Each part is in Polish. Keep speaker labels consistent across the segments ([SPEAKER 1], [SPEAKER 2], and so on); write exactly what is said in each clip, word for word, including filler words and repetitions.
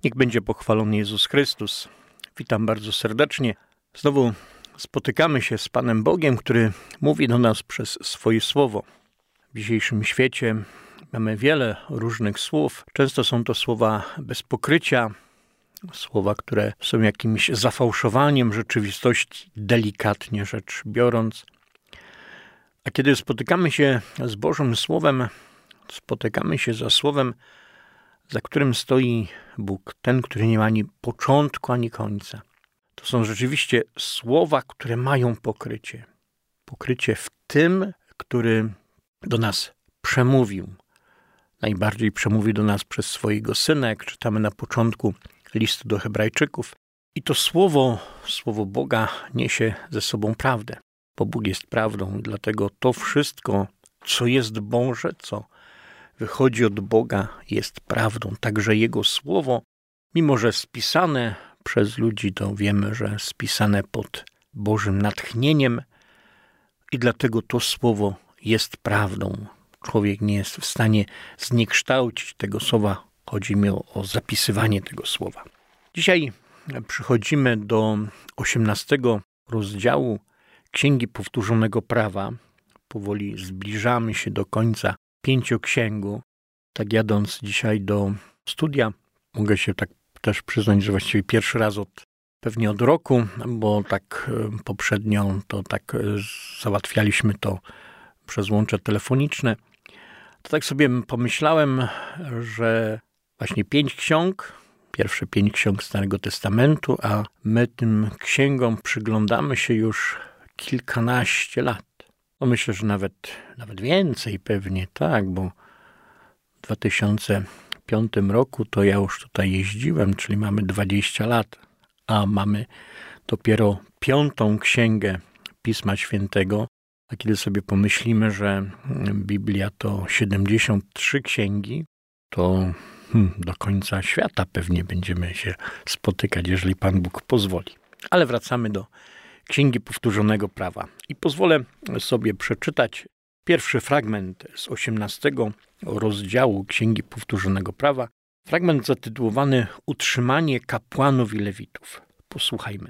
[SPEAKER 1] Niech będzie pochwalony Jezus Chrystus. Witam bardzo serdecznie. Znowu spotykamy się z Panem Bogiem, który mówi do nas przez swoje słowo. W dzisiejszym świecie mamy wiele różnych słów. Często są to słowa bez pokrycia, słowa, które są jakimś zafałszowaniem rzeczywistości, delikatnie rzecz biorąc. A kiedy spotykamy się z Bożym Słowem, spotykamy się za Słowem, za którym stoi Bóg, ten, który nie ma ani początku, ani końca. To są rzeczywiście słowa, które mają pokrycie. Pokrycie w tym, który do nas przemówił. Najbardziej przemówił do nas przez swojego Syna, jak czytamy na początku listu do Hebrajczyków. I to słowo, słowo Boga niesie ze sobą prawdę, bo Bóg jest prawdą. Dlatego to wszystko, co jest Boże, co wychodzi od Boga, jest prawdą. Także Jego słowo, mimo że spisane przez ludzi, to wiemy, że spisane pod Bożym natchnieniem i dlatego to słowo jest prawdą. Człowiek nie jest w stanie zniekształcić tego słowa. Chodzi mi o, o zapisywanie tego słowa. Dzisiaj przychodzimy do osiemnastego rozdziału Księgi Powtórzonego Prawa. Powoli zbliżamy się do końca pięcioksięgu. Tak jadąc dzisiaj do studia, mogę się tak też przyznać, że właściwie pierwszy raz od pewnie od roku, bo tak poprzednio to tak załatwialiśmy to przez łącze telefoniczne. To tak sobie pomyślałem, że właśnie pięć ksiąg, pierwsze pięć ksiąg Starego Testamentu, a my tym księgom przyglądamy się już kilkanaście lat. No myślę, że nawet, nawet więcej pewnie, tak, bo w dwa tysiące piątym roku to ja już tutaj jeździłem, czyli mamy dwadzieścia lat, a mamy dopiero piątą księgę Pisma Świętego. A kiedy sobie pomyślimy, że Biblia to siedemdziesiąt trzy księgi, to hmm, do końca świata pewnie będziemy się spotykać, jeżeli Pan Bóg pozwoli. Ale wracamy do Księgi Powtórzonego Prawa. I pozwolę sobie przeczytać pierwszy fragment z osiemnastego rozdziału Księgi Powtórzonego Prawa. Fragment zatytułowany Utrzymanie kapłanów i lewitów. Posłuchajmy.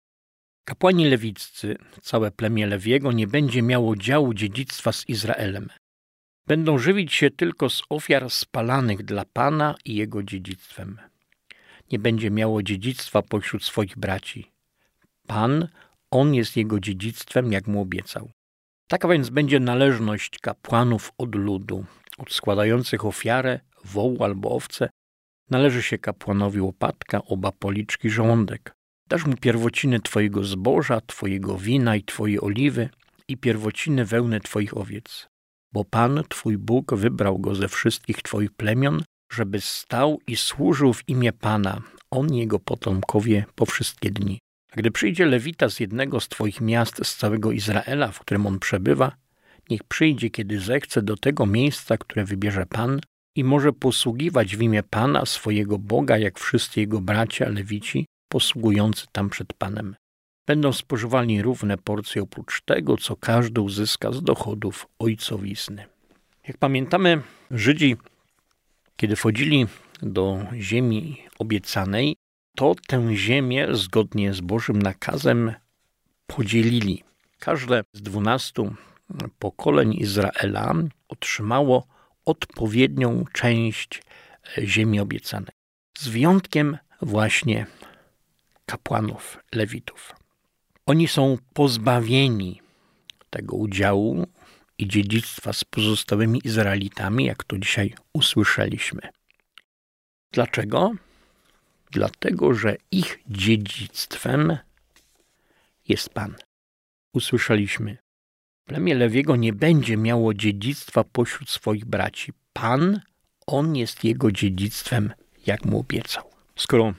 [SPEAKER 1] Kapłani lewiccy, całe plemię Lewiego, nie będzie miało działu dziedzictwa z Izraelem. Będą żywić się tylko z ofiar spalanych dla Pana i Jego dziedzictwem. Nie będzie miało dziedzictwa pośród swoich braci. Pan, On jest Jego dziedzictwem, jak Mu obiecał. Taka więc będzie należność kapłanów od ludu, od składających ofiarę, wołu albo owce. Należy się kapłanowi łopatka, oba policzki, żołądek. Dasz mu pierwociny Twojego zboża, Twojego wina i Twoje oliwy i pierwociny wełny Twoich owiec. Bo Pan, Twój Bóg, wybrał go ze wszystkich Twoich plemion, żeby stał i służył w imię Pana, on i jego potomkowie po wszystkie dni. A gdy przyjdzie lewita z jednego z Twoich miast z całego Izraela, w którym on przebywa, niech przyjdzie, kiedy zechce, do tego miejsca, które wybierze Pan i może posługiwać w imię Pana, swojego Boga, jak wszyscy jego bracia, lewici, posługujący tam przed Panem. Będą spożywali równe porcje oprócz tego, co każdy uzyska z dochodów ojcowizny. Jak pamiętamy, Żydzi, kiedy wchodzili do ziemi obiecanej, to tę ziemię zgodnie z Bożym nakazem podzielili. Każde z dwunastu pokoleń Izraela otrzymało odpowiednią część ziemi obiecanej. Z wyjątkiem właśnie kapłanów, lewitów. Oni są pozbawieni tego udziału i dziedzictwa z pozostałymi Izraelitami, jak to dzisiaj usłyszeliśmy. Dlaczego? Dlatego, że ich dziedzictwem jest Pan. Usłyszeliśmy, plemię Lewiego nie będzie miało dziedzictwa pośród swoich braci. Pan, On jest jego dziedzictwem, jak Mu obiecał. Skoro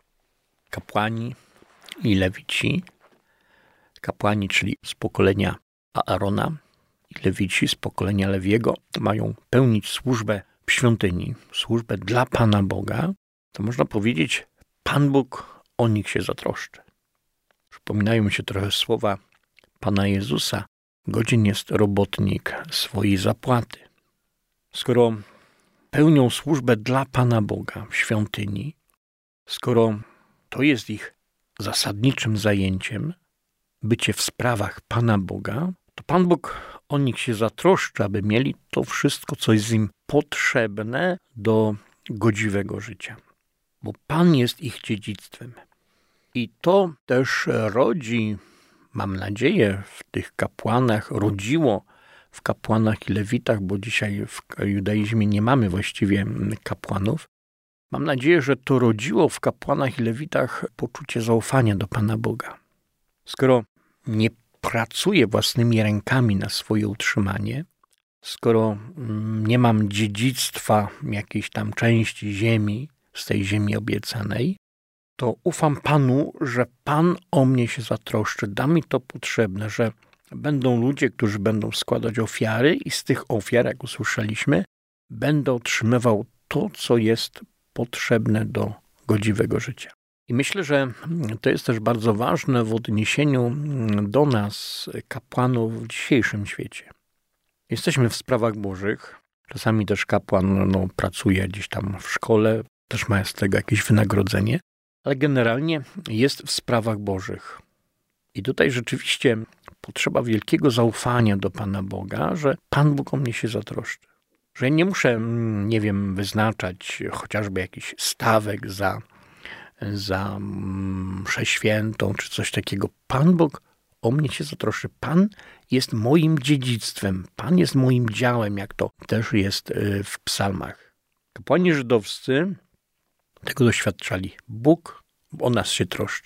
[SPEAKER 1] kapłani i lewici, kapłani, czyli z pokolenia Aarona i lewici z pokolenia Lewiego, mają pełnić służbę w świątyni, służbę dla Pana Boga, to można powiedzieć, Pan Bóg o nich się zatroszczy. Przypominają mi się trochę słowa Pana Jezusa. Godzien jest robotnik swojej zapłaty. Skoro pełnią służbę dla Pana Boga w świątyni, Skoro to jest ich zasadniczym zajęciem, bycie w sprawach Pana Boga, to Pan Bóg o nich się zatroszczy, aby mieli to wszystko, co jest im potrzebne do godziwego życia. Bo Pan jest ich dziedzictwem. I to też rodzi, mam nadzieję, w tych kapłanach, rodziło w kapłanach i lewitach, bo dzisiaj w judaizmie nie mamy właściwie kapłanów. Mam nadzieję, że to rodziło w kapłanach i lewitach poczucie zaufania do Pana Boga. Skoro nie pracuję własnymi rękami na swoje utrzymanie, skoro nie mam dziedzictwa jakiejś tam części ziemi, z tej ziemi obiecanej, to ufam Panu, że Pan o mnie się zatroszczy, da mi to potrzebne, że będą ludzie, którzy będą składać ofiary i z tych ofiar, jak usłyszeliśmy, będę otrzymywał to, co jest potrzebne do godziwego życia. I myślę, że to jest też bardzo ważne w odniesieniu do nas, kapłanów w dzisiejszym świecie. Jesteśmy w sprawach bożych. Czasami też kapłan no, pracuje gdzieś tam w szkole, też ma z tego jakieś wynagrodzenie, ale generalnie jest w sprawach bożych. I tutaj rzeczywiście potrzeba wielkiego zaufania do Pana Boga, że Pan Bóg o mnie się zatroszczy. Że ja nie muszę, nie wiem, wyznaczać chociażby jakichś stawek za, za mszę świętą czy coś takiego. Pan Bóg o mnie się zatroszczy. Pan jest moim dziedzictwem. Pan jest moim działem, jak to też jest w psalmach. Kapłani żydowscy tego doświadczali. Bóg o nas się troszczy.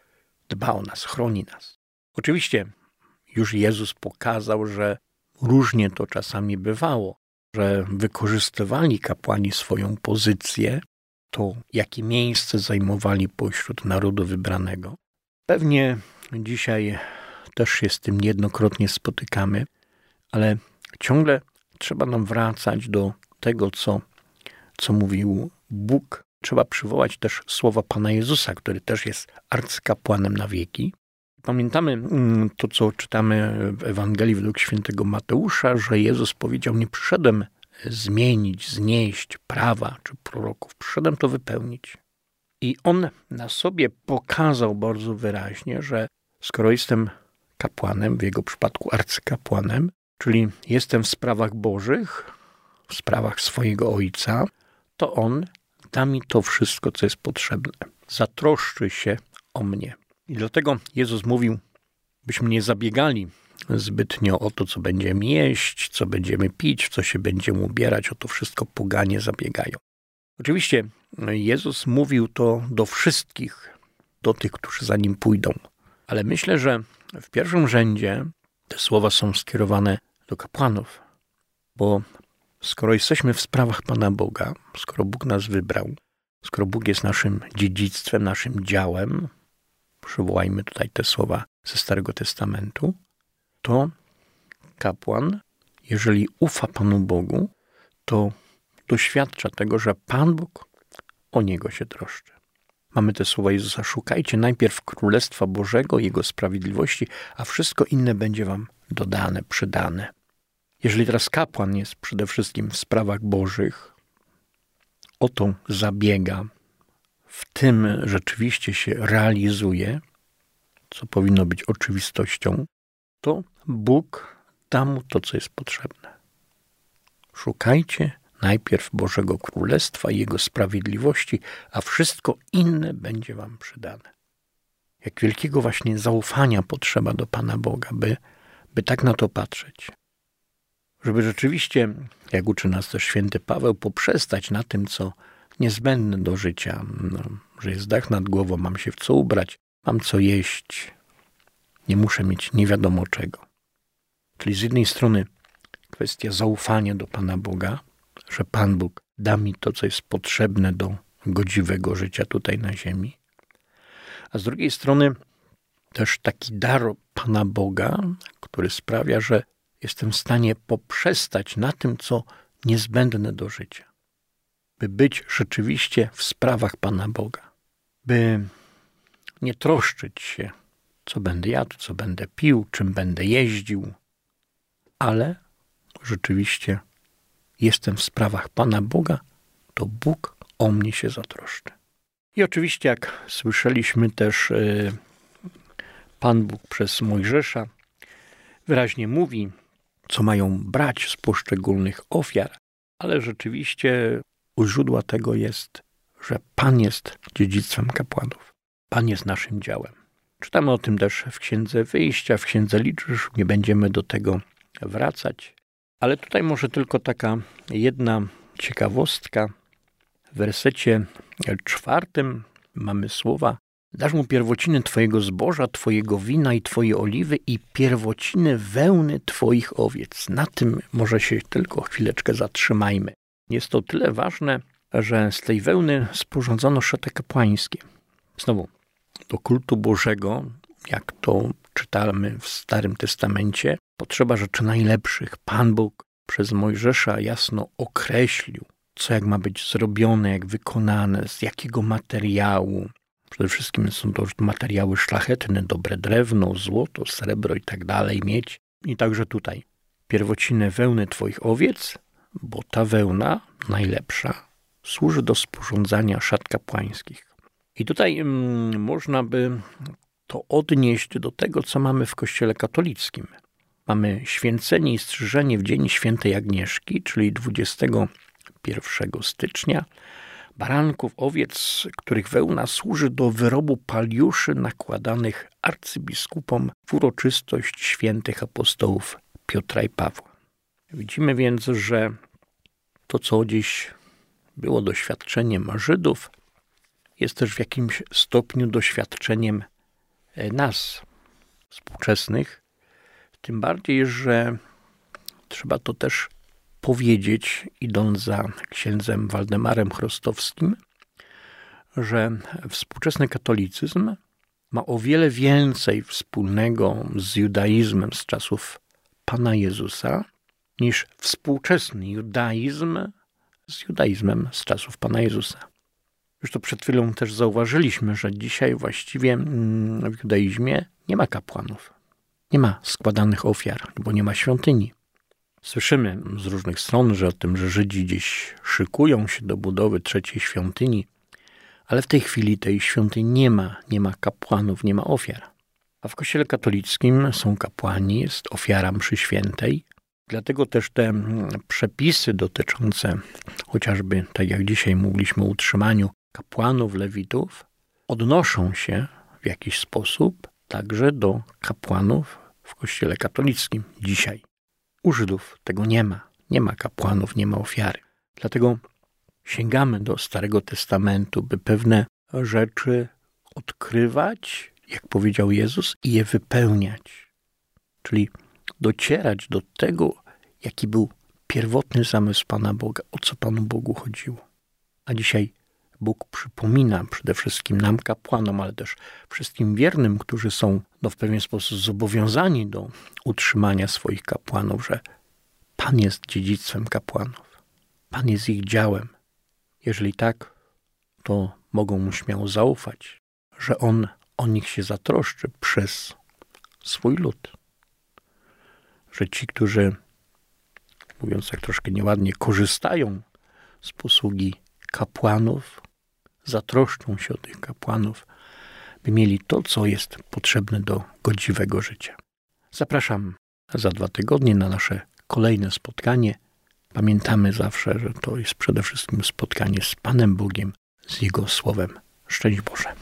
[SPEAKER 1] Dba o nas, chroni nas. Oczywiście już Jezus pokazał, że różnie to czasami bywało, że wykorzystywali kapłani swoją pozycję, to jakie miejsce zajmowali pośród narodu wybranego. Pewnie dzisiaj też się z tym niejednokrotnie spotykamy, ale ciągle trzeba nam wracać do tego, co, co mówił Bóg. Trzeba przywołać też słowa Pana Jezusa, który też jest arcykapłanem na wieki. Pamiętamy to, co czytamy w Ewangelii według świętego Mateusza, że Jezus powiedział, nie przyszedłem zmienić, znieść prawa czy proroków. Przyszedłem to wypełnić. I On na sobie pokazał bardzo wyraźnie, że skoro jestem kapłanem, w jego przypadku arcykapłanem, czyli jestem w sprawach bożych, w sprawach swojego Ojca, to On da mi to wszystko, co jest potrzebne. Zatroszczy się o mnie. I dlatego Jezus mówił, byśmy nie zabiegali zbytnio o to, co będziemy jeść, co będziemy pić, w co się będziemy ubierać. O to wszystko poganie zabiegają. Oczywiście Jezus mówił to do wszystkich, do tych, którzy za Nim pójdą. Ale myślę, że w pierwszym rzędzie te słowa są skierowane do kapłanów. Bo skoro jesteśmy w sprawach Pana Boga, skoro Bóg nas wybrał, skoro Bóg jest naszym dziedzictwem, naszym działem, przywołajmy tutaj te słowa ze Starego Testamentu, to kapłan, jeżeli ufa Panu Bogu, to doświadcza tego, że Pan Bóg o niego się troszczy. Mamy te słowa Jezusa, szukajcie najpierw Królestwa Bożego, Jego sprawiedliwości, a wszystko inne będzie wam dodane, przydane. Jeżeli teraz kapłan jest przede wszystkim w sprawach bożych, o to zabiega, w tym rzeczywiście się realizuje, co powinno być oczywistością, to Bóg da mu to, co jest potrzebne. Szukajcie najpierw Bożego Królestwa i Jego sprawiedliwości, a wszystko inne będzie wam przydane. Jak wielkiego właśnie zaufania potrzeba do Pana Boga, by, by tak na to patrzeć. Żeby rzeczywiście, jak uczy nas też święty Paweł, poprzestać na tym, co niezbędne do życia, no, że jest dach nad głową, mam się w co ubrać, mam co jeść, nie muszę mieć nie wiadomo czego. Czyli z jednej strony kwestia zaufania do Pana Boga, że Pan Bóg da mi to, co jest potrzebne do godziwego życia tutaj na ziemi, a z drugiej strony też taki dar Pana Boga, który sprawia, że jestem w stanie poprzestać na tym, co niezbędne do życia. By być rzeczywiście w sprawach Pana Boga. By nie troszczyć się, co będę jadł, co będę pił, czym będę jeździł, ale rzeczywiście jestem w sprawach Pana Boga, to Bóg o mnie się zatroszczy. I oczywiście, jak słyszeliśmy też, Pan Bóg przez Mojżesza wyraźnie mówi, co mają brać z poszczególnych ofiar, ale rzeczywiście u źródła tego jest, że Pan jest dziedzictwem kapłanów. Pan jest naszym działem. Czytamy o tym też w Księdze Wyjścia, w Księdze Liczb, nie będziemy do tego wracać. Ale tutaj może tylko taka jedna ciekawostka. W wersecie czwartym mamy słowa: dasz mu pierwociny twojego zboża, twojego wina i twoje oliwy i pierwociny wełny twoich owiec. Na tym może się tylko chwileczkę zatrzymajmy. Jest to tyle ważne, że z tej wełny sporządzono szaty kapłańskie. Znowu, do kultu Bożego, jak to czytamy w Starym Testamencie, potrzeba rzeczy najlepszych. Pan Bóg przez Mojżesza jasno określił, co jak ma być zrobione, jak wykonane, z jakiego materiału. Przede wszystkim są to materiały szlachetne, dobre drewno, złoto, srebro i tak dalej, miedź. I także tutaj pierwociny wełny twoich owiec, bo ta wełna, najlepsza, służy do sporządzania szat kapłańskich. I tutaj mm, można by to odnieść do tego, co mamy w Kościele katolickim. Mamy święcenie i strzyżenie w dzień świętej Agnieszki, czyli dwudziestego pierwszego stycznia, baranków, owiec, których wełna służy do wyrobu paliuszy nakładanych arcybiskupom w uroczystość świętych apostołów Piotra i Pawła. Widzimy więc, że to, co dziś było doświadczeniem Żydów, jest też w jakimś stopniu doświadczeniem nas, współczesnych. Tym bardziej, że trzeba to też powiedzieć, idąc za księdzem Waldemarem Chrostowskim, że współczesny katolicyzm ma o wiele więcej wspólnego z judaizmem z czasów Pana Jezusa, niż współczesny judaizm z judaizmem z czasów Pana Jezusa. Już to przed chwilą też zauważyliśmy, że dzisiaj właściwie w judaizmie nie ma kapłanów. Nie ma składanych ofiar, bo nie ma świątyni. Słyszymy z różnych stron, że o tym, że Żydzi gdzieś szykują się do budowy trzeciej świątyni, ale w tej chwili tej świątyni nie ma, nie ma kapłanów, nie ma ofiar. A w Kościele katolickim są kapłani, jest ofiara mszy świętej. Dlatego też te przepisy dotyczące chociażby, tak jak dzisiaj mówiliśmy o utrzymaniu kapłanów, lewitów, odnoszą się w jakiś sposób także do kapłanów w Kościele katolickim dzisiaj. U Żydów tego nie ma. Nie ma kapłanów, nie ma ofiary. Dlatego sięgamy do Starego Testamentu, by pewne rzeczy odkrywać, jak powiedział Jezus, i je wypełniać. Czyli docierać do tego, jaki był pierwotny zamysł Pana Boga, o co Panu Bogu chodziło. A dzisiaj Bóg przypomina przede wszystkim nam, kapłanom, ale też wszystkim wiernym, którzy są no, w pewien sposób zobowiązani do utrzymania swoich kapłanów, że Pan jest dziedzictwem kapłanów. Pan jest ich działem. Jeżeli tak, to mogą mu śmiało zaufać, że On o nich się zatroszczy przez swój lud. Że ci, którzy, mówiąc tak troszkę nieładnie, korzystają z posługi kapłanów, zatroszczą się o tych kapłanów, by mieli to, co jest potrzebne do godziwego życia. Zapraszam za dwa tygodnie na nasze kolejne spotkanie. Pamiętamy zawsze, że to jest przede wszystkim spotkanie z Panem Bogiem, z Jego Słowem. Szczęść Boże.